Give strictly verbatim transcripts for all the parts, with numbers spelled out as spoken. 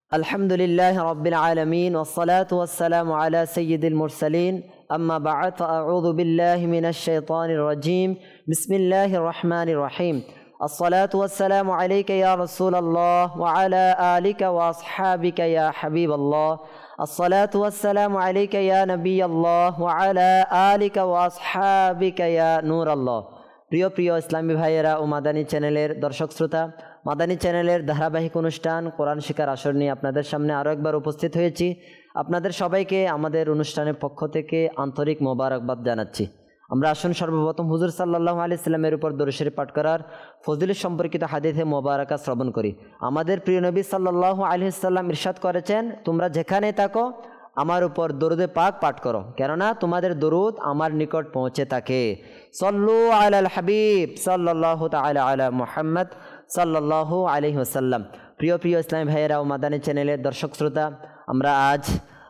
الحمد لله رب العالمين والصلاة والسلام على سيد المرسلين أما بعد فأعوذ بالله من الشيطان الرجيم بسم الله الرحمن الرحيم الصلاة والسلام عليك يا رسول الله وعلى آلك وأصحابك يا حبيب الله الصلاة والسلام عليك يا نبي الله وعلى آلك وأصحابك يا نور الله প্রিয় প্রিয় ইসলামী ভাইয়েরা ও মাদানী চ্যানেলের দর্শক শ্রোতা, মাদানী চ্যানেলের ধারাবাহিক অনুষ্ঠান কোরআন শিক্ষার আসর নিয়ে আপনাদের সামনে আরও একবার উপস্থিত হয়েছি। আপনাদের সবাইকে আমাদের অনুষ্ঠানের পক্ষ থেকে আন্তরিক মোবারকবাদ জানাচ্ছি। আমরা আসুন সর্বপ্রথম হুজুর সাল্লাল্লাহু আলাইহি সাল্লামের উপর দরুদ শরীফ পাঠ করার ফজিলত সম্পর্কিত হাদিসে মোবারকা শ্রবণ করি। আমাদের প্রিয় নবী সাল্লাল্লাহু আলাইহি সাল্লাম ইরশাদ করেছেন, তোমরা যেখানে থাকো আমার উপর দরুদে পাক পাঠ করো, কেননা তোমাদের দরুদ আমার নিকট পৌঁছে থাকে। সল্লু আলাল হাবিব সাল্লাল্লাহু তাআলা আলা মুহাম্মদ সাল্লাল্লাহু আলাইহি ওয়াসাল্লাম। প্রিয় প্রিয় ইসলামী ভাইয়েরা ও মাদানী চ্যানেলের দর্শক শ্রোতা, আমরা আজ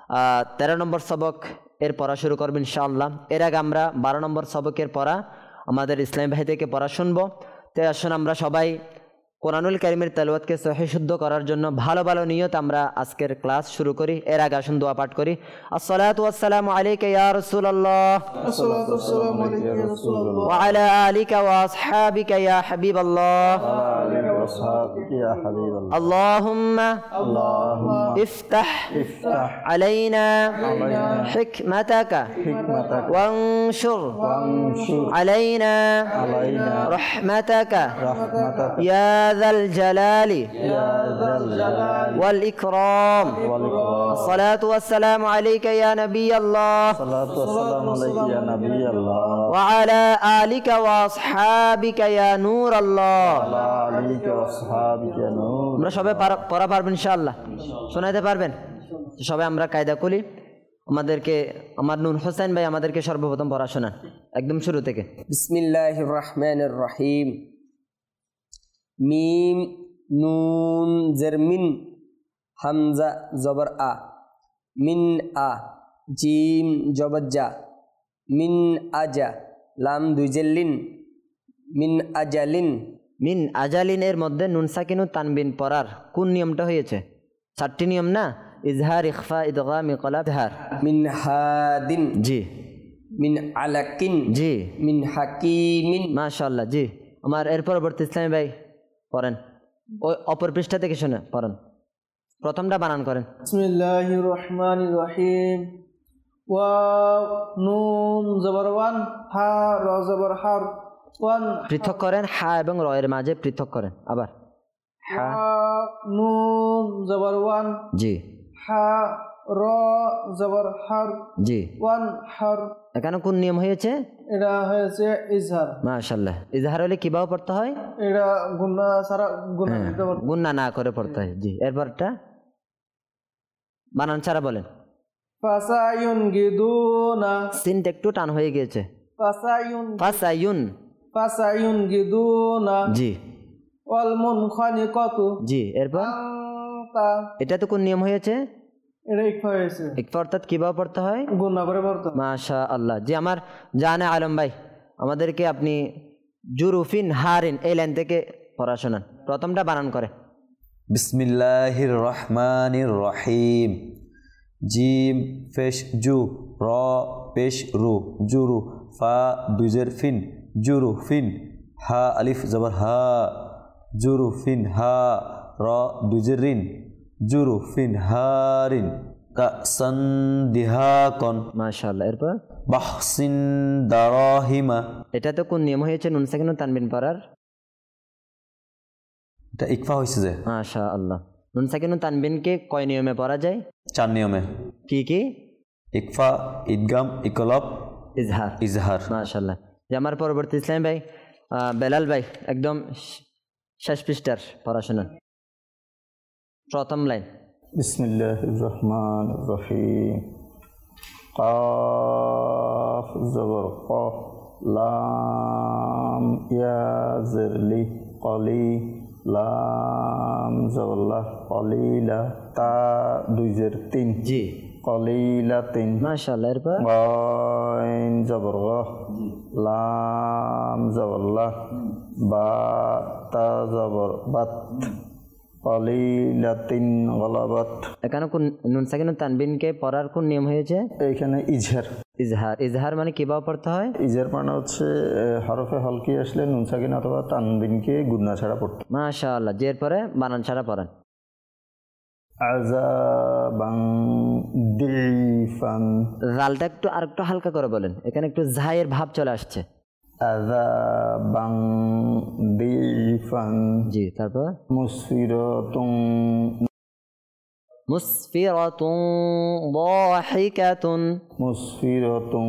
তেরো নম্বর সবক এর পড়া শুরু করব ইনশাআল্লাহ। এর আগে আমরা বারো নম্বর সবকের পড়া আমাদের ইসলামী ভাই থেকে পড়া শুনবো। তো আসুন আমরা সবাই কোরআনুল কারীমের তেলাওয়াতকে সহিহ শুদ্ধ করার জন্য ভালো ভালো নিয়ত আমরা আজকের ক্লাস শুরু করি। এর আগে আসুন দোয়া পাঠ করি। আসসালাতু ওয়াসসালামু আলাইকা ইয়া রাসূলুল্লাহ আসসালাতু ওয়াসসালামু আলাইকা ইয়া রাসূলুল্লাহ ওয়া আলা আলিকা ওয়া আসহাবিকা ইয়া হাবিবাল্লাহ ওয়া আলা আলিকা ওয়া আসহাবিকা ইয়া হাবিবাল্লাহ আল্লাহুম্মা আল্লাহুম্মা ইফতাহ ইফতাহ আলাইনা আলাইনা হিকমাতাকা হিকমাতাকা ওয়ানশুর ওয়ানশুর আলাইনা আলাইনা রাহমাতাকা রাহমাতাকা ইয়া যাল জালালি ইয়া যাল জালালি ওয়াল ইকরাম ওয়াল ইকরাম। الصلاة والسلام عليك يا نبي الله সালাতু ওয়াসসালামু আলাইকা ইয়া নাবিয়াল্লাহ وعلى آلك وأصحابك يا نور الله। ওয়া আলা আলিকা ওয়া আসহাবিকা ইয়া নূর। আমরা সবাই পারা- পড়া পারবেন ইনশাআল্লাহ, শোনাইতে পারবেন সবাই। আমরা কায়দা করি, আমাদেরকে আমার নুন হোসেন ভাই আমাদেরকে সর্বপ্রথম পড়া শোনান একদম শুরু থেকে। বিসমিল্লাহির রহমানির রহিম। মিম নুন জের মিন, হামজা জবর আ, মিন আ, জিম জবর জা, মিন আজা, লাম দুই জের লিন, মিন আজালিন। মিন আজালিনের মধ্যে নুন সাকিন ও তানবিন পড়ার কোন নিয়মটা হয়েছে? চারটি নিয়ম না? ইজহার, ইখফা, ইদগাম, ইকলাব, ইজহার। মিন হাদিন, জি মিন আলাকিন, জি মিন হাকিমিন। মাশাআল্লাহ। জি আমার এর পরবর্তী ইসলামী ভাই পড়েন, ওই অপর পৃষ্ঠা থেকে শুনে পড়েন, প্রথমটা বানান করেন। বিসমিল্লাহির রহমানির রহিম। ওয়াও নুন জবর ওয়ান, হা র জবর হার, ওয়ান পৃথক করেন, হা এবং র এর মাঝে পৃথক করেন। আবার হা, ওয়াও নুন জবর ওয়ান, জি হা র জবর হার, জি। ওয়ান হার। এখানে কোন নিয়ম হয়েছে? এটা হয়েছে ইজহার। মাশাআল্লাহ। ইজহার হলে কিভাবে পড়তে হয়? এটা গুণা সারা গুণা হ্যাঁ, দিতে পারবো। গুন্না না করে পড়তে হয়। জি এরপরটা বানান ছাড়া বলেন। ফাসায়ুন গিদুনা, সিনটা একটু টান হয়ে গিয়েছে। ফাসায়ুন ফাসায়ুন, ফাসায়ুন গিদুনা, জি ওয়াল মুনখানিকাতু জি। এরপর আনতা। এটা তো কোন নিয়ম হয়েছে? এটা ইকফা হয়েছে, ইকফা অর্থাৎ কিভাবে পড়তে হয়? গুণা করে পড়তে হবে। মাশাআল্লাহ। জি আমার জানে আলম ভাই আমাদেরকে আপনি জুরুফিন হারিন এই লাইন থেকে পড়া শোনান, প্রথমটা বানান করে। বিসমিল্লাহির রহমানির রহিম। জিম ফেশ জু, র পেশ রু, জুরু, ফা দুজের ফিন, জুরু ফিন, হা আলিফ জবর হা, জুরু ফিন হা, র দুজের রিন, জুরু ফিন হারিন, কাসান দিহাকন, মাশাআল্লাহ। এরপর বাহসিন দারাহিমা। এটা তো কোন নিয়ম হয়েছে নুন সাকিন ও তানবিন পড়ার? এটা ইকফা হয়েছে যে। মাশাআল্লাহ। নুন সাকিন ও তানবিনকে কয় নিয়মে পড়া যায়? চার নিয়মে। কি কি? ইকফা, ইদগাম, ইকলব, ইজহার। ইজহার। মাশাআল্লাহ। যে আমার পরবর্তী ইসলাম ভাই আহ, বেলাল ভাই একদম শেষ পৃষ্ঠার পড়াশোনা প্রথম লাইন। বিসমিল্লাহির রহমানির রহিম। কাফ জবর ক, লাম ইয়া জের লি, কলি, লাম জবর লা, কলিলা, তা দুই জের তিন, জি কলিলা তিন। মাশাআল্লাহ। এরপর গাইন জবর গ, লাম জবর লা, বা তা জবর বাত, ক কলিলাতিন গলাবাত। এখানে কোন নুন সাকিন তানবিনকে পড়ার কোন নিয়ম হয়েছে? এইখানে ইজহার। ইজহার। ইজহার মানে কিভাবে পড়তে হয়? ইজহার মানে হচ্ছে হরফে হলকি আসলে নুন সাকিন অথবা তানবিনকে গুণনা ছাড়া পড়তে। মাশাআল্লাহ। যে এর পরে বানান ছাড়া পড়েন। আযাবান দিফান। জালটা একটু আরেকটু হালকা করে বলেন, এখানে একটু ঝায়ের ভাব চলে আসছে। আযাবান দিফান। জি, তারপর মুসফিরাতুন মুসফিরাতুন দাহিকাতুন। মুসফিরাতুন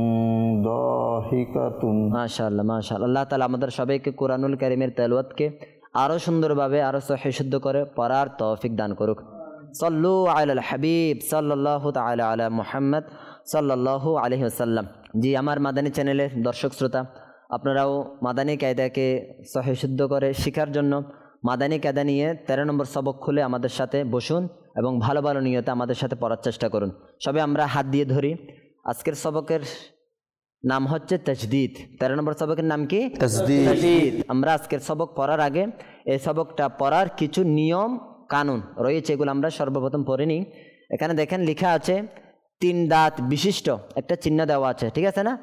দাহিকাতুন। মাশাআল্লাহ মাশাআল্লাহ। আল্লাহ তাআলা আমাদের সবাইকে কুরআনুল কারীমের তেলাওয়াতকে আরো সুন্দরভাবে আরো সহিহ শুদ্ধ করে পড়ার তৌফিক দান করুক। সাল্লু আলাল হাবিব সাল্লাল্লাহু তাআলা আলা মুহাম্মদ সাল্লাল্লাহু আলাইহি ওয়াসাল্লাম। জি, আমার মাদানী চ্যানেলের দর্শক শ্রোতা, আপনারাও মাদানী কায়দাকে সহিহ শুদ্ধ করে শেখার জন্য মাদানী কায়দা নিয়ে তেরো নম্বর সবক খুলে আমাদের সাথে বসুন এবং ভালো ভালো নিয়তে আমাদের সাথে পড়ার চেষ্টা করুন। সবে আমরা হাত দিয়ে ধরি। আজকের সবকের নাম হচ্ছে তাজদীদ। তেরো নম্বর সবকের নাম কি? তাজদীদ। আমরা আজকের সবক পড়ার আগে এই সবকটা পড়ার কিছু নিয়ম কানুন রয়েছে, এগুলো আমরা সর্বপ্রথম পড়ে নিই। এখানে দেখেন লেখা আছে তিন দাঁত বিশিষ্ট একটা চিহ্ন দেওয়া আছে, ঠিক আছে না?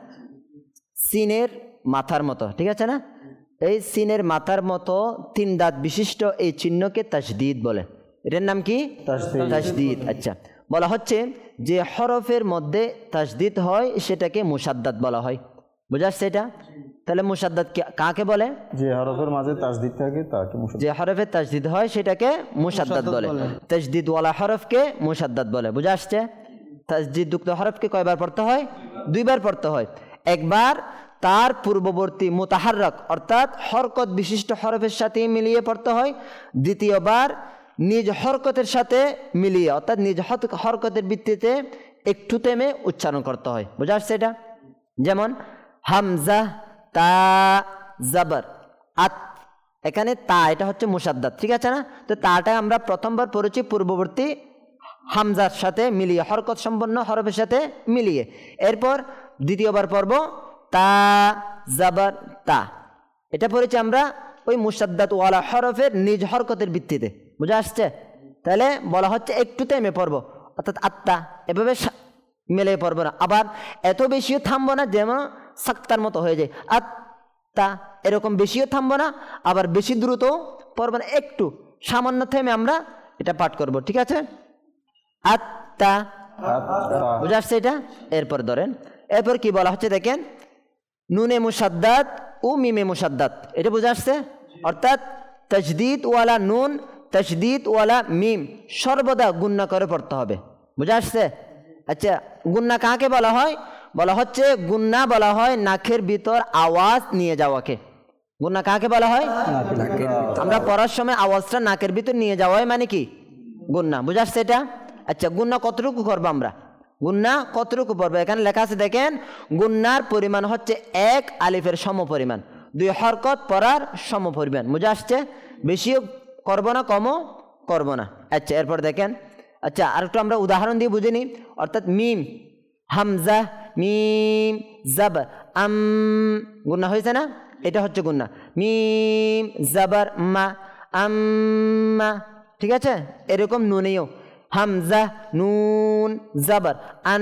সিনের মাথার মতো, ঠিক আছে না? এই সিনের মাথার মতো তিন দাঁত বিশিষ্ট এই চিহ্নকে তাজদীদ বলে। এটার নাম কি? তাজদীদ। আচ্ছা, বলা হচ্ছে যে হরফের মধ্যে তাজদীদ হয় সেটাকে মুসাদ্দাদ বলা হয়। বুঝা আসছে এটা? তাহলে মুসাদ্দাদ কাকে বলে? যে হরফের মাঝে তাজদীদ থাকে তাকে মুসাদ্দাদ। যে হরফে তাজদীদ হয় সেটাকে মুসাদ্দাদ বলে। তাজদীদ ওয়ালা হরফকে মুসাদ্দাদ বলে। বুঝা আসছে? তাজদীদ যুক্ত হরফকে কয়বার পড়তে হয়? দুইবার পড়তে হয়। একবার তার পূর্ববর্তী মুতাহাররক অর্থাৎ হরকত বিশিষ্ট হরফের সাথে মিলিয়ে পড়তে হয়। দ্বিতীয়বার নিজ হরকতের সাথে মিলিয়ে অর্থাৎ নিজ হরকতের ভিত্তিতে একটু থেমে উচ্চারণ করতে হয়। বুঝা আসছে এটা? যেমন হামজা তা জাবর আত, এখানে তা এটা হচ্ছে মুসাদ্দাদ, ঠিক আছে না? তো তাটা আমরা প্রথমবার পড়েছি পূর্ববর্তী হামজার সাথে মিলিয়ে, হরকত সম্পন্ন হরফের সাথে মিলিয়ে। এরপর দ্বিতীয়বার পড়ব তা জাবর তা, এটা পড়েছি আমরা ওই মুসাদ্দাদ ওয়ালা হরফের নিজ হরকতের ভিত্তিতে। বুঝা আসছে? তাহলে বলা হচ্ছে একটু থেমে পড়ব, অর্থাৎ আত্মা এভাবে মেলে পড়বো না, আবার এত বেশিও থামবো না যেমন সাক্তার মতো হয়ে যায়। আত্মা এরকম বেশিও থামবো না, আবার বেশি দ্রুত পড়বো না, একটু সামান্য থেমে আমরা এটা পাঠ করব, ঠিক আছে? আত্মা। বুঝা আসছে এটা? এরপর ধরেন, এরপর কি বলা হচ্ছে দেখেন, নুনে মুসাদ্দাদ ও মিমে মুসাদ্দাদ, এটা বুঝা আসছে? অর্থাৎ তাজদীদ ওয়ালা নুন তাজদীদ ওয়ালা মিম সর্বদা গুণনা করে পড়তে হবে। বুঝা আসছে? আচ্ছা, গুণনা কাকে বলা হয়? বলা হচ্ছে গুণনা বলা হয় নাকের ভিতর আওয়াজ নিয়ে যাওয়াকে। গুণনা কাকে বলা হয়? আমরা পড়ার সময় আওয়াজটা নাকের ভিতর নিয়ে যাওয়া হয় মানে কি? গুণনা। বুঝা আসছে এটা? আচ্ছা, গুণনা কতটুকু করবো আমরা? গুণনা কতটুকু পড়বো? এখানে লেখা আছে দেখেন, গুণনার পরিমাণ হচ্ছে এক আলিফের সম পরিমাণ, দুই হরকত পড়ার সম পরিমাণ। বুঝা আসছে? বেশিও করবো না, কমও করবো না। আচ্ছা, এরপর দেখেন, আচ্ছা আর একটু আমরা উদাহরণ দিয়ে বুঝে নিই। অর্থাৎ মিম হামজা মিম জাবর আম, গুণনা হয়েছে না? এটা হচ্ছে গুণনা। মিম জাবর মা আম্মা, ঠিক আছে? এরকম নুনেও হামজা নুন জাবর আন,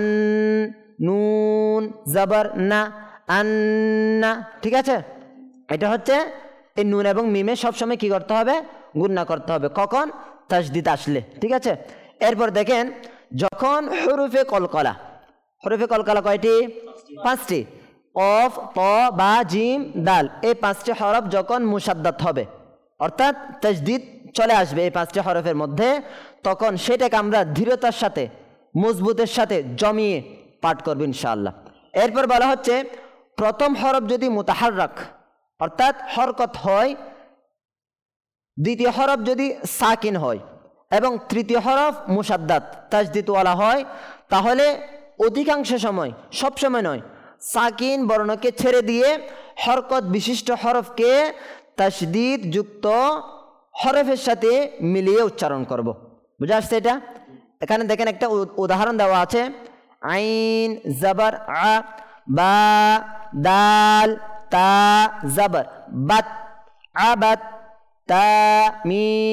নুন জাবর না আন্না, ঠিক আছে? এটা হচ্ছে এই নুন এবং মিমে সবসময় কি করতে হবে? গুণনা করতে হবে। কখন? তাজদীদ আসলে, ঠিক আছে? এরপর দেখেন, যখন হরফে কলকলা, হরফে কলকলা কয়টি? পাঁচটি। কফ ত বা জিম দাল, এই পাঁচটি হরফ যখন মুসাদ্দাদ হবে অর্থাৎ তাজদীদ চলে আসবে এই পাঁচটি হরফের মধ্যে, তখন সেটাকে আমরা দৃঢ়তার সাথে মজবুতের সাথে জমিয়ে পাঠ করব ইনশাআল্লাহ। এরপর বলা হচ্ছে প্রথম হরফ যদি মুতাহাররক অর্থাৎ হরকত হয়, দ্বিতীয় হরফ যদি সাকিন হয় এবং তৃতীয় হরফ মুসাদ্দাদ তাজদীদ ওয়ালা হয়, তাহলে অধিকাংশ সময়, সব সময় নয়, সাকিন বর্ণকে ছেড়ে দিয়ে হরকত বিশিষ্ট হরফকে তাজদীদ যুক্ত হরফের সাথে মিলিয়ে উচ্চারণ করব। বুঝা আসছে এটা? এখানে দেখেন একটা উদাহরণ দেওয়া আছে, আইন জাবর আ, বা দাল তা জাবর বাত, আবাত তা মিম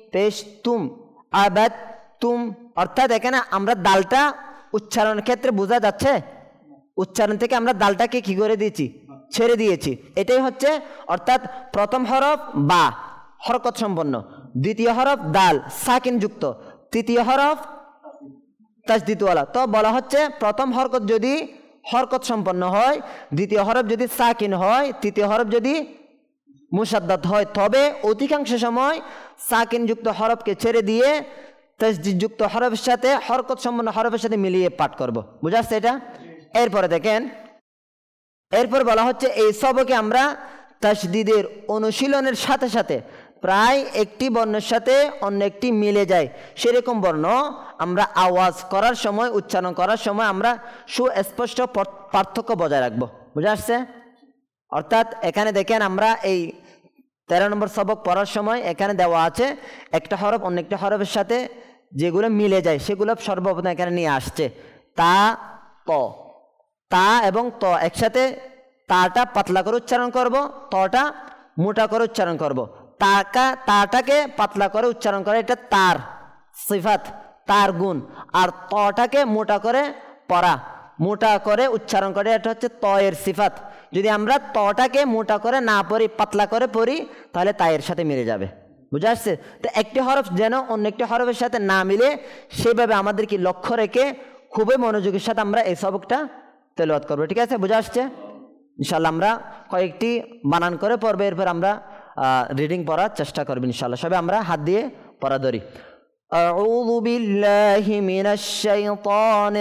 পেশ তুম আবাদ তুম, অর্থাৎ এখানে আমরা দালটা উচ্চারণের ক্ষেত্রে বোঝা যাচ্ছে, উচ্চারণ থেকে আমরা দালটাকে কি করে দিয়েছি, ছেড়ে দিয়েছি। এটাই হচ্ছে অর্থাৎ প্রথম হরফ বা হরকত সম্পন্ন, দ্বিতীয় হরফ দাল সাকিন যুক্ত, তৃতীয় হরফ তাসদিদওয়ালা। তো বলা হচ্ছে প্রথম হরকত যদি হরকত সম্পন্ন হয়, দ্বিতীয় হরফ যদি সাকিন হয়, তৃতীয় হরফ যদি মুসাদ্দাদ হয়, তবে অধিকাংশ সময় সাকিন যুক্ত হরফকে ছেড়ে দিয়ে তাসদিদ যুক্ত হরফের সাথে হরকত সম্পন্ন হরফের সাথে মিলিয়ে পাঠ করব। বুঝা যাচ্ছে এটা? এরপরে দেখেন, এরপর বলা হচ্ছে এই সবকে আমরা তাসদিদের অনুশীলনের সাথে সাথে প্রায় একটি বর্ণের সাথে অন্য একটি মিলে যায় সেরকম বর্ণ আমরা আওয়াজ করার সময়, উচ্চারণ করার সময় আমরা সুস্পষ্ট পার্থক্য বজায় রাখবো। বুঝা আসছে? অর্থাৎ এখানে দেখেন আমরা এই তেরো নম্বর সবক পড়ার সময় এখানে দেওয়া আছে একটা হরফ অন্য একটা হরফের সাথে যেগুলো মিলে যায় সেগুলো সর্বপ্রথম এখানে নিয়ে আসছে। তা ত, তা এবং ত একসাথে, তাটা পাতলা করে উচ্চারণ করব, তটা মোটা করে উচ্চারণ করব। তাকা তাটাকে পাতলা করে উচ্চারণ করে, এটা তার সিফাত, তার গুণ। আর তটাকে মোটা করে পড়া, মোটা করে উচ্চারণ করে, এটা হচ্ছে ত এর সিফাত। যদি আমরা তটাকে মোটা করে না পড়ি, পাতলা করে পড়ি, তাহলে তায়ের সাথে মিলে যাবে। বুঝা আসছে? তো একটি হরফ যেন অন্য একটি হরফের সাথে না মিলে সেভাবে আমাদের কি লক্ষ্য রেখে খুবই মনোযোগের সাথে আমরা এই সবকটা তেলাওয়াত করবো। ঠিক আছে? বুঝা আসছে? ইনশাল্লাহ আমরা কয়েকটি বানান করে পড়বো, এরপর আমরা রিডিং পড়ার চেষ্টা করবো ইনশাল্লাহ। সবাই আমরা হাত দিয়ে পড়া ধরি। أعوذ بالله من الشيطان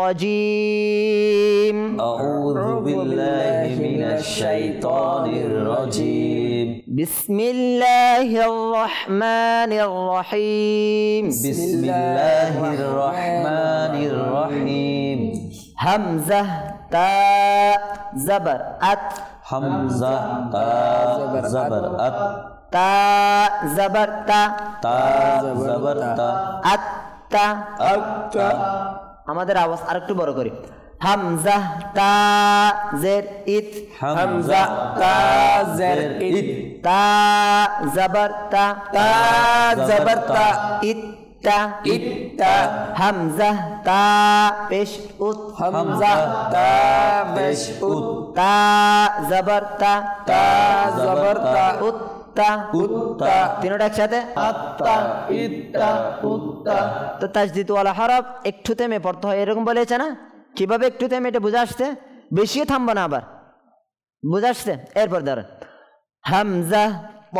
الرجيم أعوذ بالله من الشيطان الرجيم بسم الله الرحمن الرحيم بسم الله الرحمن الرحيم همزة تاء زبر أت حمزة تا زبر أت তা জবর তা, তা জবর তা, আত্তা আত্তা। আমাদের আওয়াজ আরেকটু বড় করি। হামজা তা জের ইত, হামজা তা জের ইত, তা জবর তা, তা জবর তা, ইত্তা ইত্তা। হামজা তা পেশ উত, হামজা তা পেশ উত, তা জবর তা, তা জবর তা, উত তা, উত্তা। তিনটা একসাথে আত্তা ইত্তা উত্তা। তো তাসদিদ ওয়ালা হরফ একটু থেমে পড়তে হয়, এরকম বলেছে না? কিভাবে একটু থেমে, এটা বুঝে আসছে? বেশি থামবো না আবার, বুঝে আসছে? এরপর ধরেন হামজা ত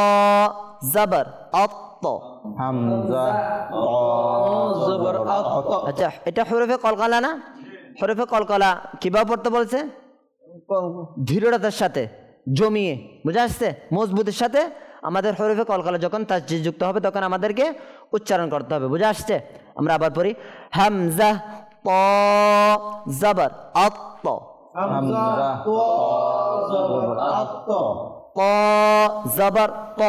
জবর অত, হামজা ত জবর আত। আচ্ছা এটা হরফে কলকলা না? হরফে কলকলা কিভাবে পড়তে বলছে? দৃঢ়তার সাথে জমিয়ে, বুঝে আসছে? মজবুতের সাথে আমাদের হরফে কলকলা যখন তাসদিদ যুক্ত হবে তখন আমাদেরকে উচ্চারণ করতে হবে। বুঝে আসছে? আমরা আবার পড়ি হামজা ত জবর আত, হামজা ত জবর আত, ত জবর ত,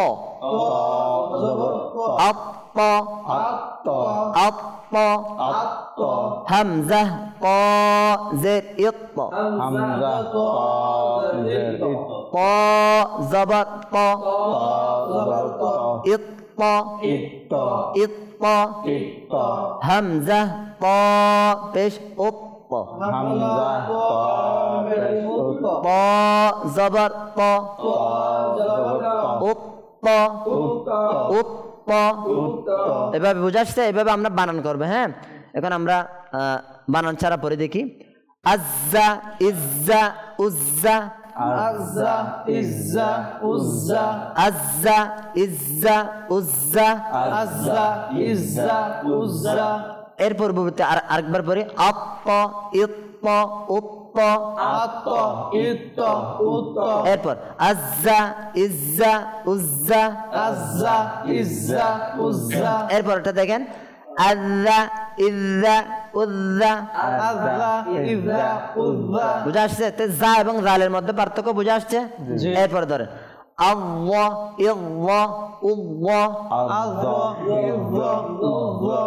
জবর ত, আত আত, আত, আত। হামজা ত জের ইত, হামজা ত জের ইত, ত জবর ত, জবর ত, ইত, ইত, ইত, ইত। হামজা ত পেশ উত, হামজা ত পেশ উত, ত জবর ত, জবর ত, উত, উত, উত। উত। এভাবে বুঝাচ্ছে, এভাবে আমরা বানান করবে। হ্যাঁ, এখন আমরা বানান ছাড়া পরে দেখি। আজ্জা ইজ্জা উজ্জা, আজ্জা ইজ্জা উজ্জা, আজ্জা ইজ্জা উজ্জা, আজ্জা ইজ্জা উজ্জা। এর পূর্ববর্তী আর আরেকবার পরে আত্ত ইত্ত উত্ত, আত, ইত, উত। এরপর আজ্জা ইজ্জা উজ্জা, আজ্জা ইজ্জা উজ্জা। এরপর এটা দেখেন আজ্জা ইজ্জা উজ্জা। আজ্জা ইজ্জা উজ্জা। বুঝা আসছে? জা এবং জালের মধ্যে পার্থক্য বুঝা আসছে? এরপর ধরেন আল্লাহ ইল্লাহ উল্লাহ, আজ্জা ইজ্জা উজ্জা।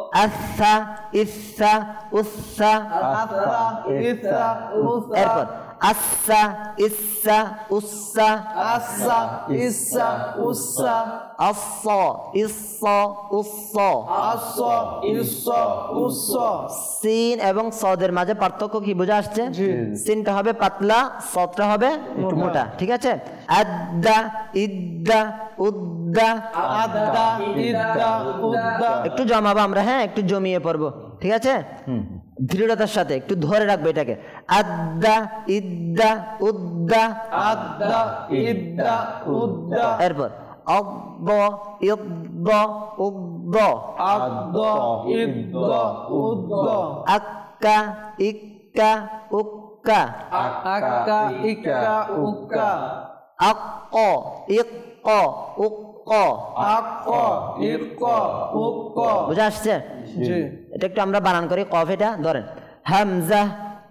আচ্ছা ইচ্ছা উচ্ছা, আতা ইতা উতা। এরপর আচ্ছা ইচ্ছা উচ্ছা আচ্ছা ইচ্ছা উচ্ছা আচ্ছ ইচ্ছ উচ্ছ আচ্ছা ইচ্ছা উচ্ছা সিন এবং সদের মাঝে পার্থক্য কি বুঝে আসছে? সিনটা হবে পাতলা, সদটা হবে মোটা। ঠিক আছে? আদ্দা ইদ্দা উদ্দা আদ্দা ইদ্দা উদ্দা একটু জমাবো আমরা, হ্যাঁ একটু জমিয়ে পড়বো। ঠিক আছে? দৃঢ়তার সাথে একটু ধরে রাখবে এটাকে। আদ্দা ইদ্দা উদ্দা আদ্দা ইদ্দা উদ্দা এরপর আদ্দ ইদ্দ উদ্দ আদ্দা ইদ্দা উদ্দা আক্কা ইক্কা উক্কা আক্কা ইক্কা উক্কা আক্ক ইক্ক উক্ক আক্ক ইক্ক উক্ক বুঝে আসছে? জি এটা একটু আমরা বানান করি। কফ এটা ধরেন, হামজা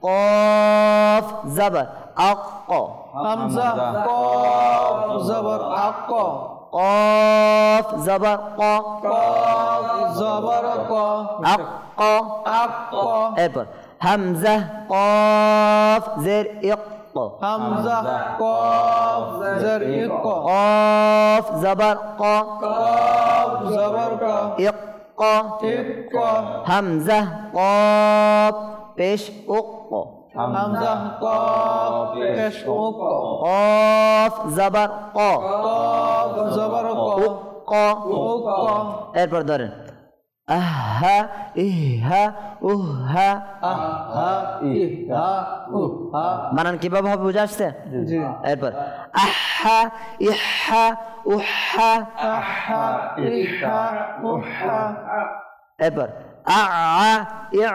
কফ জবর আক্ক, হামজা কফ জবর আক্ক কফ জবর ক কফ জবর ক আক্ক আক্ক এরপর হামজা কফ জের ইক হামজা কফ জের ইক কফ জবর ক কফ জবর ক ইক ইক হামজা কফ পেশ উক হামজা কফ পেশ উক কফ জবর ক কফ জবর ক উক উক এরপর ধরেন আহা ইহা উহা আহা ইহা উহা বানান কিভাবে হবে বুঝে আসছে? জি এরপর আহা ইহা উহা আহা ইহা উহা এরপর আ ইয়া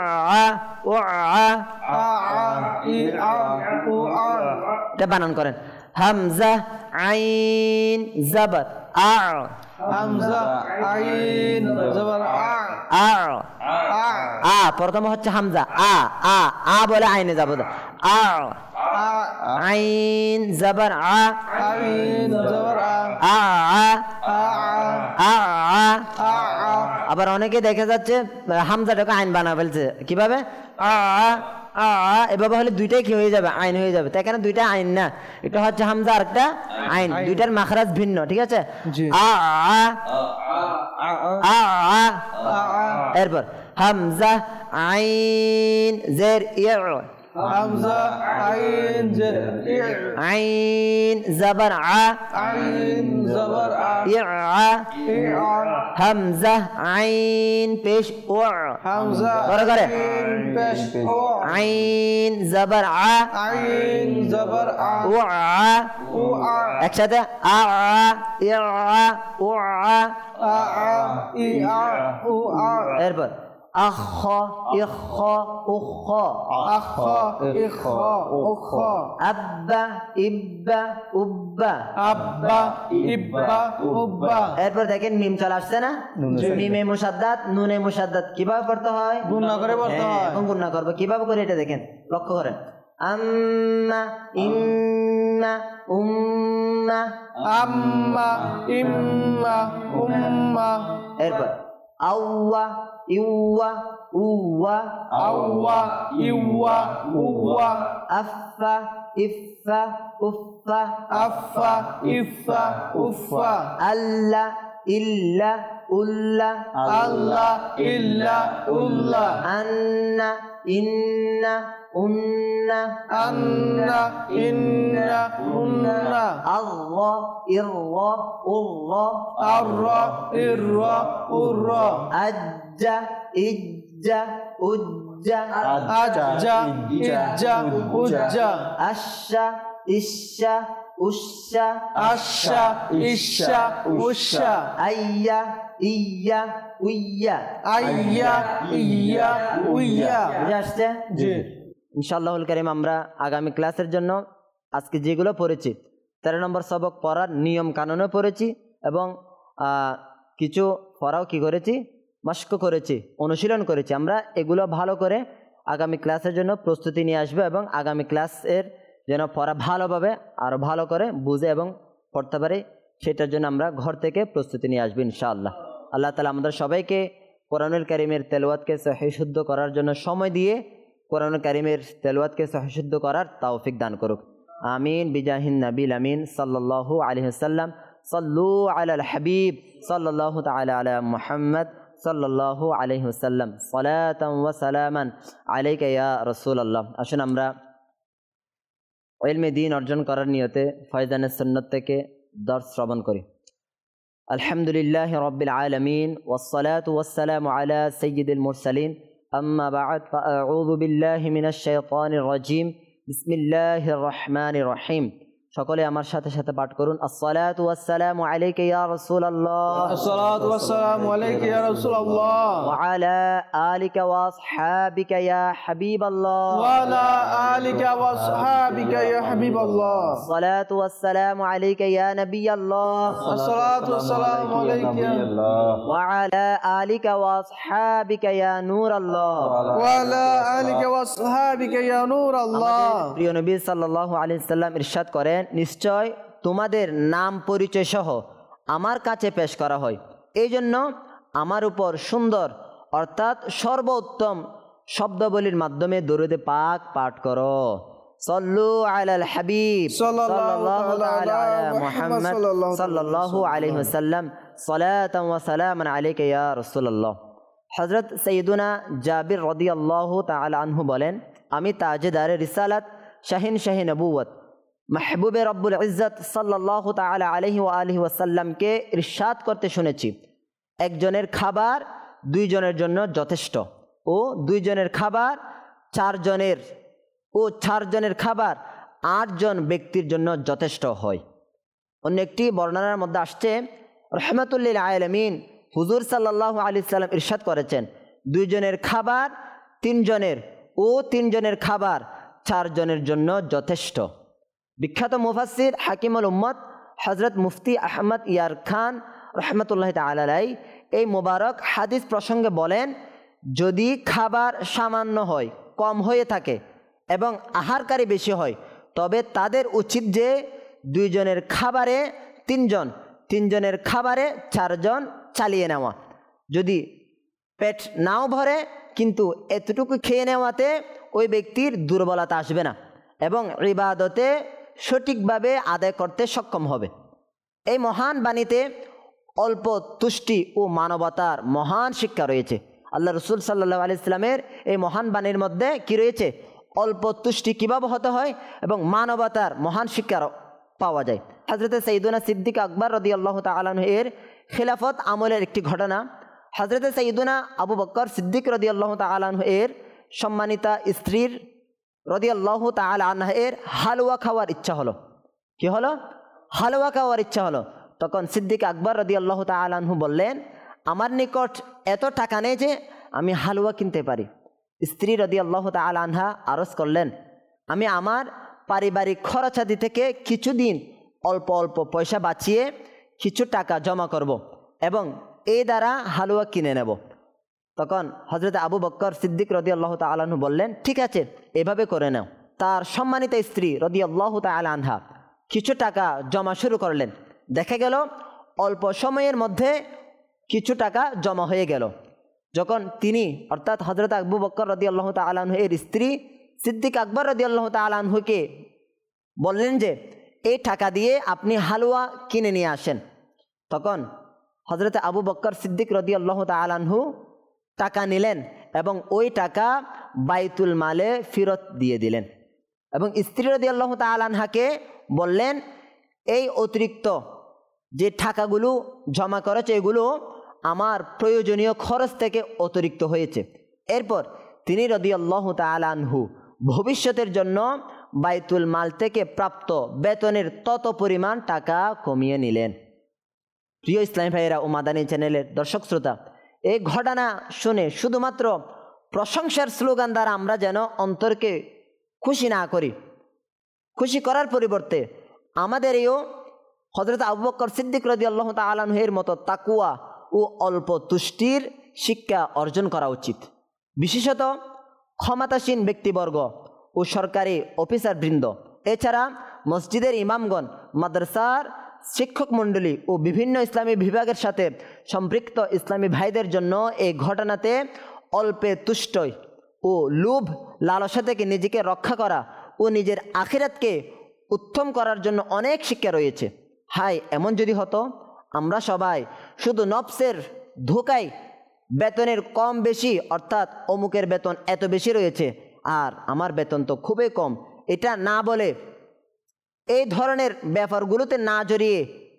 উআ আ ইআ উআ এটা বানান করেন, হামজা আইন জবর আ হামজা আইন জবর আ আ আ আ প্রথম হচ্ছে হামজা আ আ আ বলে আইনে যাব, আ আ আইন জবর আ আইন জবর আ আ আ আ আ আ আবার অনেকে দেখা যাচ্ছে হামজাটাকে আইন বানা ফেলছে। কিভাবে? আ আ এভাবে হলে দুইটাই কি হয়ে যাবে? আইন হয়ে যাবে। তাই এখানে দুইটা আইন না, এটা হচ্ছে হামজা আর একটা আইন, দুইটার মাখরাজ ভিন্ন। ঠিক আছে? আ আ আ এরপর হামজা আইন জের ইয়া হামজা আইন জের ই আইন জবর আ আইন জবর আ ইয়া ইআ হামজা আইন পেশ উ হামজা করে করে আইন পেশ উ আইন জবর আ আইন জবর আ উআ উআ একসাথে আ ইয়া উআ আ ইআ উআ এরপর আখ ইখ উখ আখ ইখ উখ আব্বা ইব্বা উব্বা আব্বা ইব্বা উব্বা এরপর দেখেন মিম চলে আসছে না? মিমে মুসাদ্দাত নুনে মুসাদ্দাত কিভাবে পড়তে হয়? গুণা করে বলতে হ্যাঁ, হয় এখন গুণা করবো কিভাবে করে এটা দেখেন, লক্ষ্য করেন। আম্মা ইম্মা উম্মা আম্মা ইম্মা উম্মা এরপর আউয়া ইউয়া উওয়া আওয়া ইওয়া উওয়া আফফা ইফফা উফফা আফা ইফা উফা আল্লা ইল্লা উল্লা আল্লাহ ইল্লা উল্লাহ আন্না ইন্না উন্না আন্না ইন্না উন্না আল্লাহ ইররা উল্লাহ আররা ইররা উররা আজ্জা ইজ্জা উজ্জা আজ্জা ইজ্জা উজ্জা আশা ইশা উশা আশা ইশা উশা আইয়া ইয়া উইয়া আইয়া ইয়া উইয়া বুঝে আসছে? জি ইনশাআল্লাহুল কারীম আমরা আগামী ক্লাসের জন্য আজকে যেগুলো পড়েছি তেরো নম্বর সবক পড়ার নিয়ম কানুনও পড়েছি এবং কিছু পড়াও কি করেছি, মাস্ক করেছি, অনুশীলন করেছি। আমরা এগুলো ভালো করে আগামী ক্লাসের জন্য প্রস্তুতি নিয়ে আসবো এবং আগামী ক্লাসের যেন পড়া ভালোভাবে আরও ভালো করে বুঝে এবং পড়তে পারি সেটার জন্য আমরা ঘর থেকে প্রস্তুতি নিয়ে আসবো ইনশাআল্লাহ। আল্লাহ তাআলা আমাদের সবাইকে কোরআনুল কারীমের তেলাওয়াতকে সহিহ শুদ্ধ করার জন্য সময় দিয়ে কোরআন কারিমের তেলাওয়াতকে সহিশুদ্ধ করার তৌফিক দান করুক। আমিন বিজাহিন নবীল আমিন সাল্লাল্লাহু আলাইহি ওয়াসাল্লাম। সাল্লু আলাল হাবিব সাল্লাল্লাহু তাআলা আলা মুহাম্মদ সাল্লাল্লাহু আলাইহি ওয়াসাল্লাম। সালাতান ওয়া সালামান আলাইকা ইয়া রাসূলুল্লাহ। আসুন আমরা ইলমে দ্বীন অর্জন করার নিয়তে ফয়জানে সুন্নাত থেকে দর্স শ্রবণ করি। আলহামদুলিল্লাহি রাব্বিল আলামিন ওয়াসসালাতু ওয়াসসালামু আলা সাইয়্যিদিল মুরসালিন। আম্মা বা'দ ফাআউযু বিল্লাহি মিনাশ শাইতানির রাজীম। বিসমিল্লাহির রহমানির রহিম। সকলে আমার সাথে সাথে পাঠ করুন। আসসালাতু ওয়াসসালামু আলাইকা ইয়া রাসূলুল্লাহ। আসসালাতু ওয়াসসালামু আলাইকা ইয়া রাসূলুল্লাহ। ওয়া আলা আলিকা ওয়া আসহাবিকা ইয়া হাবিবাল্লাহ। ওয়া আলা আলিকা ওয়া আসহাবিকা ইয়া হাবিবাল্লাহ। আসসালাতু ওয়াসসালামু আলাইকা ইয়া নাবিয়াল্লাহ। আসসালাতু ওয়াসসালামু আলাইকা ওয়া আলা আলিকা ওয়া আসহাবিকা ইয়া নূরাল্লাহ। ওয়া আলা আলিকা ওয়া আসহাবিকা ইয়া নূরাল্লাহ। প্রিয় নবী সাল্লাল্লাহু আলাইহি ওয়াসাল্লাম ইরশাদ করেন, নিশ্চয় তোমাদের নাম পরিচয় সহ আমার কাছে পেশ করা হয়, এই জন্য আমার উপর সুন্দর অর্থাৎ সর্বোত্তম শব্দাবলীর মাধ্যমে দরুদে পাক পাঠ করো। সাল্লু আলাল হাবিব সাল্লাল্লাহু তাআলা আলা মুহাম্মদ সাল্লাল্লাহু আলাইহি ওয়াসাল্লাম। সালাতান ওয়া সালামান আলাইকা ইয়া রাসূলুল্লাহ। হযরত সাইয়্যিদুনা জাবির রাদিয়াল্লাহু তাআলা আনহু বলেন, আমি তাজেদারে রিসালাত শাহিন শাহি নবুয়ত মাহবুবে রব্বুল ইজ্জত সাল্লাল্লাহু তাআলা আলাইহি ওয়া আলিহি ওয়াসাল্লামকে ইরশাদ করতে শুনেছি, একজনের খাবার দুইজনের জন্য যথেষ্ট ও দুইজনের খাবার চারজনের ও চারজনের খাবার আটজন ব্যক্তির জন্য যথেষ্ট হয়। অন্য একটি বর্ণনার মধ্যে আসছে, রহমাতুল লিল আলামিন হুজুর সাল্লাল্লাহু আলাইহি সাল্লাম ইরশাদ করেছেন, দুইজনের খাবার তিনজনের ও তিনজনের খাবার চারজনের জন্য যথেষ্ট। বিখ্যাত মুফাসসির হাকিমুল উম্মত হযরত মুফতি আহমদ ইয়ার খান রহমতুল্লাহি তাআলা আলাইহি এই মোবারক হাদিস প্রসঙ্গে বলেন, যদি খাবার সামান্য হয়, কম হয়ে থাকে এবং আহারকারী বেশি হয়, তবে তাদের উচিত যে দুইজনের খাবারে তিনজন, তিনজনের খাবারে চারজন চালিয়ে নেওয়া। যদি পেট নাও ভরে কিন্তু এতটুকু খেয়ে নেওয়াতে ওই ব্যক্তির দুর্বলতা আসবে না এবং ইবাদতে সঠিকভাবে আদায় করতে সক্ষম হবে। এই মহান বাণীতে অল্প তুষ্টি ও মানবতার মহান শিক্ষা রয়েছে। আল্লাহ রসুল সাল্লাল্লাহু আলাইহি ওয়াসাল্লামের এই মহান বাণীর মধ্যে কি রয়েছে? অল্প তুষ্টি কীভাবে হতে হয় এবং মানবতার মহান শিক্ষা পাওয়া যায়। হযরত সাইয়্যিদুনা সিদ্দিক আকবর রাদিয়াল্লাহু তাআলা আনহু এর খিলাফত আমলের একটি ঘটনা। হযরত সাইয়্যিদুনা আবু বকর সিদ্দিক রাদিয়াল্লাহু তাআলা আনহু এর সম্মানিতা স্ত্রীর রাদিয়াল্লাহু তাআলা আনহা এর হালুয়া খাওয়ার ইচ্ছা হলো। কি হলো? হালুয়া খাওয়ার ইচ্ছা হলো। তখন সিদ্দিক আকবর রাদিয়াল্লাহু তাআলা আনহু বললেন, আমার নিকট এত টাকা নেই যে আমি হালুয়া কিনতে পারি। স্ত্রী রাদিয়াল্লাহু তাআলা আনহা আরজ করলেন, আমি আমার পারিবারিক খরচাদি থেকে কিছুদিন অল্প অল্প পয়সা বাঁচিয়ে কিছু টাকা জমা করব এবং এই দ্বারা হালুয়া কিনে নেব। তখন হযরত আবু বকর সিদ্দিক রাদিয়াল্লাহু তাআলা আনহু বললেন, ঠিক আছে, এভাবে করে নাও। তার সম্মানিত স্ত্রী রাদিয়াল্লাহু তাআলা আনহা কিছু টাকা জমা শুরু করলেন। দেখা গেল অল্প সময়ের মধ্যে কিছু টাকা জমা হয়ে গেল। যখন তিনি অর্থাৎ হযরত আবু বকর রাদিয়াল্লাহু তাআলা আনহু এর স্ত্রী সিদ্দিক আকবর রাদিয়াল্লাহু তাআলা আনহুকে বললেন যে এই টাকা দিয়ে আপনি হালুয়া কিনে নিয়ে আসেন, তখন হযরত আবু বকর সিদ্দিক রাদিয়াল্লাহু তাআলা আনহু টাকা নিলেন এবং ওই টাকা বাইতুল মালে ফেরত দিয়ে দিলেন এবং স্ত্রী রাদিয়াল্লাহু তাআলা আনহাকে বললেন, এই অতিরিক্ত যে টাকাগুলো জমা করেছে এগুলো আমার প্রয়োজনীয় খরচ থেকে অতিরিক্ত হয়েছে। এরপর তিনি রাদিয়াল্লাহু তাআলা আনহু ভবিষ্যতের জন্য বাইতুল মাল থেকে প্রাপ্ত বেতনের তত পরিমাণ টাকা কমিয়ে নিলেন। প্রিয় ইসলামী ভাইয়েরা ও মাদানী চ্যানেলের দর্শক শ্রোতা, এই ঘটনা শুনে শুধুমাত্র প্রশংসার স্লোগান দ্বারা আমরা যেন অন্তরকে খুশি না করি। খুশি করার পরিবর্তে আমাদের এও হযরত আবু বকর সিদ্দিক রাদিয়াল্লাহু তাআলা আনহু এর মতো তাকওয়া ও অল্প তুষ্টির শিক্ষা অর্জন করা উচিত। বিশেষত ক্ষমতাসীন ব্যক্তিবর্গ ও সরকারি অফিসার বৃন্দ, এছাড়া মসজিদের ইমামগণ, মাদ্রাসার শিক্ষক মণ্ডলী ও বিভিন্ন ইসলামী বিভাগের সাথে সম্পৃক্ত ইসলামী ভাইদের জন্য এই ঘটনাতে অল্পে তুষ্টই ও লোভ লালসা থেকে নিজেকে রক্ষা করা ও নিজের আখিরাতকে উত্তম করার জন্য অনেক শিক্ষা রয়েছে। হাই, এমন যদি হতো আমরা সবাই শুধু নফসের ধোকায় বেতনের কম বেশি, অর্থাৎ অমুকের বেতন এত বেশি রয়েছে আর আমার বেতন তো খুবই কম, এটা না বলে এই ধরনের ব্যাপারগুলোতে না জড়িয়ে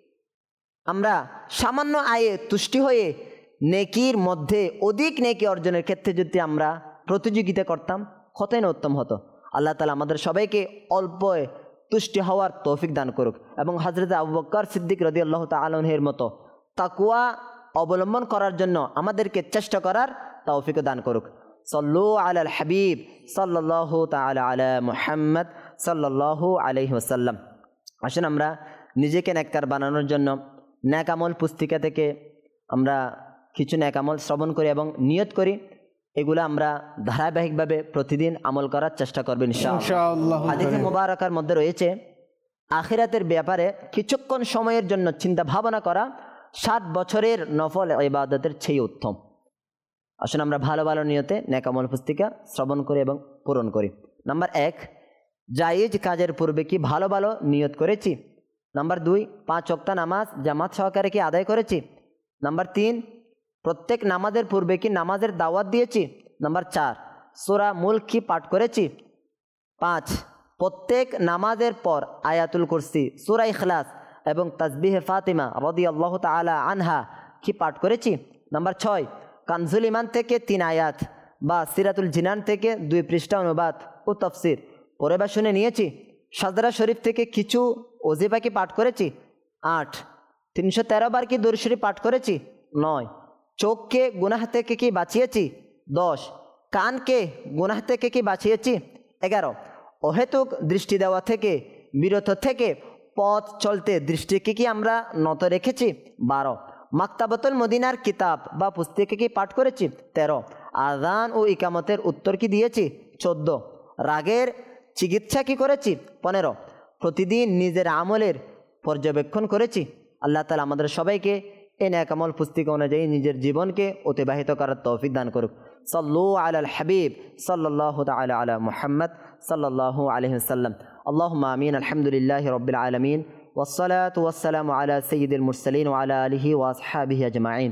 আমরা সামান্য আয়ে তুষ্টি হয়ে নেকির মধ্যে অধিক নেকি অর্জনের ক্ষেত্রে যদি আমরা প্রতিযোগিতা করতাম কতই না উত্তম হতো। আল্লাহ তাআলা আমাদের সবাইকে অল্প তুষ্টি হওয়ার তৌফিক দান করুক এবং হযরত আবু বকর সিদ্দিক রাদিয়াল্লাহু তাআলা আনহুর মতো তাকওয়া অবলম্বন করার জন্য আমাদেরকে চেষ্টা করার তৌফিক দান করুক। সাল্লু আলাল হাবিব সাল্লাল্লাহু তাআলা আলা মুহাম্মদ সাল্লাল্লাহু আলাইহি ওয়াসাল্লাম। আসুন আমরা নিজেকে নেককার বানানোর জন্য নেক আমল পুস্তিকা থেকে আমরা কিছু নেক আমল শ্রবণ করি এবং নিয়ত করি, এগুলো আমরা ধারাবাহিকভাবে প্রতিদিন আমল করার চেষ্টা করব ইনশাআল্লাহ। হাদিসে মুবারাকার মধ্যে রয়েছে আখিরাতের ব্যাপারে কিছুক্ষণ সময়ের জন্য চিন্তা ভাবনা করা ষাট বছরের নফল ইবাদতের চেয়ে উত্তম। আসুন আমরা ভালো ভালো নিয়তে নেক আমল পুস্তিকা শ্রবণ করি এবং পূরণ করি। নাম্বার এক, জায়েজ কাজের পূর্বে কি ভালো ভালো নিয়ত করেছি? নাম্বার দুই, পাঁচ ওয়াক্ত নামাজ জামাত সহকারে কি আদায় করেছি? নাম্বার তিন, প্রত্যেক নামাজের পূর্বে কি নামাজের দাওয়াত দিয়েছি? নাম্বার চার, সূরা মুলক কি পাঠ করেছি? পাঁচ, প্রত্যেক নামাজের পর আয়াতুল কুরসি, সূরা ইখলাস এবং তাসবিহে ফাতিমা রাদিয়াল্লাহু তাআলা আনহা কি পাঠ করেছি? নাম্বার ছয়, কানজুল ইমান থেকে তিন আয়াত বা সিরাতুল জিনান থেকে দুই পৃষ্ঠা অনুবাদ ও তাফসির পড়ে বা শুনে নিয়েছি? সাজদা শরীফ থেকে কিছু ওজিফা কি পাঠ করেছি? আট, তিনশো তেরো বার কি দুরূদ শরীফ পাঠ করেছি? নয়, চোখকে গুনাহ থেকে কি বাঁচিয়েছি? দশ, কানকে গুনাহ থেকে কি বাঁচিয়েছি? এগারো, অহেতুক দৃষ্টি দেওয়া থেকে বিরত থেকে পথ চলতে দৃষ্টিকে কি আমরা নত রেখেছি? বারো, মাকতাবাতুল মদিনার কিতাব বা পুস্তিকা কি পাঠ করেছি? তেরো, আযান ও ইকামতের উত্তর কি দিয়েছি? চোদ্দ, রাগের চিকিৎসা কি করেছি? পনেরো, প্রতিদিন নিজের আমলের পর্যবেক্ষণ করেছি। আল্লাহ তাআলা আমাদের সবাইকে এই নেক আমল পুস্তিকা অনুযায়ী নিজের জীবনকে অতিবাহিত করার তৌফিক দান করুক। সাল্লু আলাল হাবিব সাল্লাল্লাহু তাআলা আলা মুহাম্মদ সাল্লাল্লাহু আলাইহি ওয়াসাল্লাম। আল্লাহুম্মা আমিন। আলহামদুলিল্লাহি রাব্বিল আলামিন ওয়াসসালাতু ওয়াসসালামু আলা সাইয়্যিদিল মুরসালিন ওয়া আলা আলিহি ওয়া আসহাবিহি আজমাইন।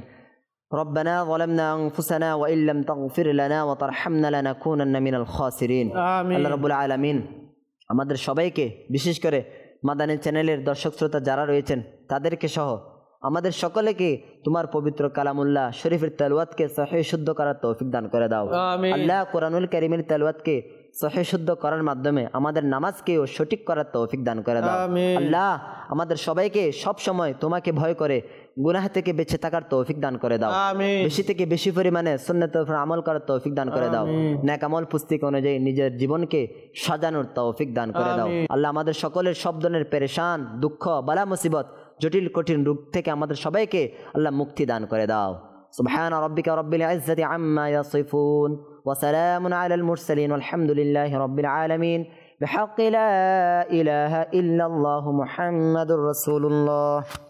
ربنا ظلمنا أنفسنا وإن لم تغفر لنا وترحمنا لنكونن من الخاسرين آمين। আল্লাহ রাব্বুল আলামিন আমাদের সবাইকে, বিশেষ করে মাদানী চ্যানেলের দর্শক শ্রোতা যারা রয়েছেন তাদেরকে সহ আমাদের সকলকে তোমার পবিত্র কালামুল্লাহ শরীফের তেলাওয়াতকে সহিহ শুদ্ধ করার তৌফিক দান করে দাও। আল্লাহ কোরআনুল কারীমের তেলাওয়াতকে সহিহ শুদ্ধ করার মাধ্যমে আমাদের নামাজকেও সঠিক করার তৌফিক দান করে দাও। আল্লাহ আমাদের সবাইকে সব সময় তোমাকে ভয় করে গুনাহ থেকে বেঁচে থাকার তৌফিক দান করে দাও। বেশি থেকে বেশি পরিমাণে সুন্নাতের উপর আমল করার তৌফিক দান করে দাও। নেক আমল পুস্তিকা অনুযায়ী নিজের জীবনকে সাজানোর তৌফিক দান করে দাও। আল্লাহ আমাদের সকলের সব ধরনের পেরেশান, দুঃখ, বালা মুসিবত, জটিল কঠিন রোগ থেকে আমাদের সবাইকে আল্লাহ মুক্তি দান করে দাও। সুবহান রাব্বিকা রাব্বিল ইজ্জাতি আম্মা ইয়াসিফুন ওয়া সালামুন আলাল মুরসালিন ওয়ালহামদুলিল্লাহি রাব্বিল আলামিন বিহাক্কি লা ইলাহা ইল্লাল্লাহু মুহাম্মাদুর রাসূলুল্লাহ।